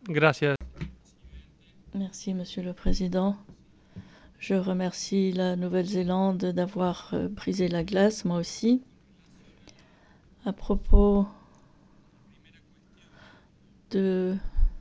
Gracias. Merci, Monsieur le Président. Je remercie la Nouvelle-Zélande d'avoir brisé la glace, moi aussi. À propos de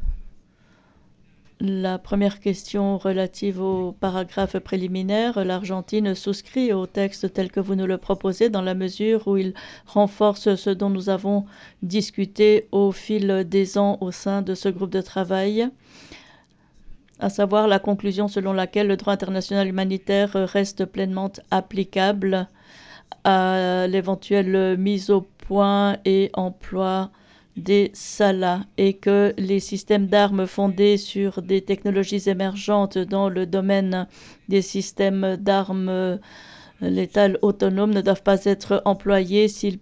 la première question relative au paragraphe préliminaire, l'Argentine souscrit au texte tel que vous nous le proposez dans la mesure où il renforce ce dont nous avons discuté au fil des ans au sein de ce groupe de travail, à savoir la conclusion selon laquelle le droit international humanitaire reste pleinement applicable à l'éventuelle mise au point et emploi des salas et que les systèmes d'armes fondés sur des technologies émergentes dans le domaine des systèmes d'armes létales autonomes ne doivent pas être employés s'ils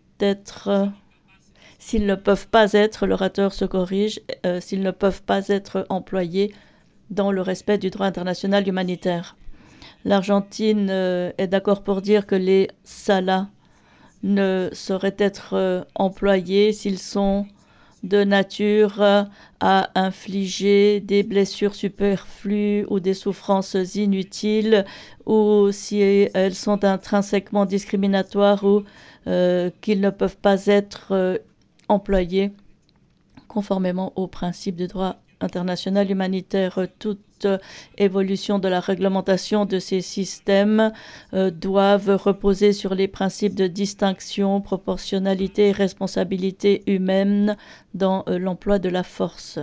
ne peuvent pas être, l'orateur se corrige, s'ils ne peuvent pas être employés dans le respect du droit international humanitaire. L'Argentine est d'accord pour dire que les salas ne sauraient être employés s'ils sont de nature à infliger des blessures superflues ou des souffrances inutiles, ou si elles sont intrinsèquement discriminatoires ou qu'ils ne peuvent pas être employés conformément aux principes du droit international humanitaire. Toute évolution de la réglementation de ces systèmes doivent reposer sur les principes de distinction, proportionnalité et responsabilité humaine dans l'emploi de la force.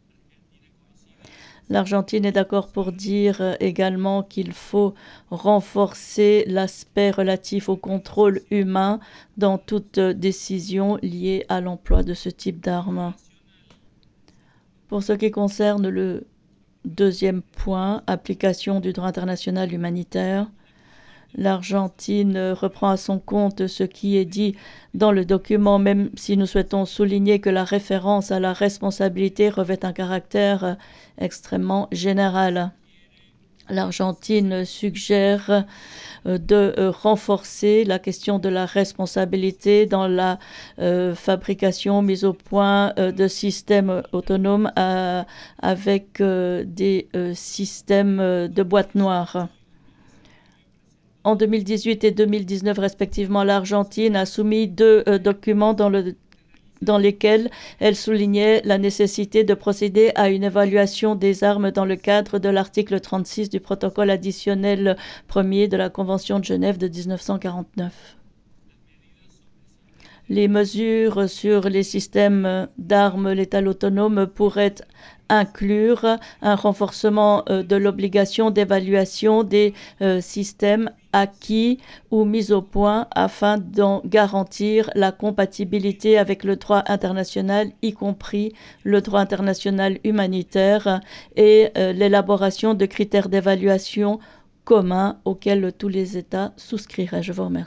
L'Argentine est d'accord pour dire également qu'il faut renforcer l'aspect relatif au contrôle humain dans toute décision liée à l'emploi de ce type d'armes. Pour ce qui concerne le deuxième point, application du droit international humanitaire, l'Argentine reprend à son compte ce qui est dit dans le document, même si nous souhaitons souligner que la référence à la responsabilité revêt un caractère extrêmement général. L'Argentine suggère de renforcer la question de la responsabilité dans la fabrication, mise au point de systèmes autonomes avec des systèmes de boîtes noires. En 2018 et 2019 respectivement, l'Argentine a soumis deux documents dans lesquels elle soulignait la nécessité de procéder à une évaluation des armes dans le cadre de l'article 36 du protocole additionnel 1er de la Convention de Genève de 1949. Les mesures sur les systèmes d'armes létales autonomes pourraient inclure un renforcement de l'obligation d'évaluation des systèmes acquis ou mis au point afin d'en garantir la compatibilité avec le droit international, y compris le droit international humanitaire, et l'élaboration de critères d'évaluation communs auxquels tous les États souscriraient. Je vous remercie.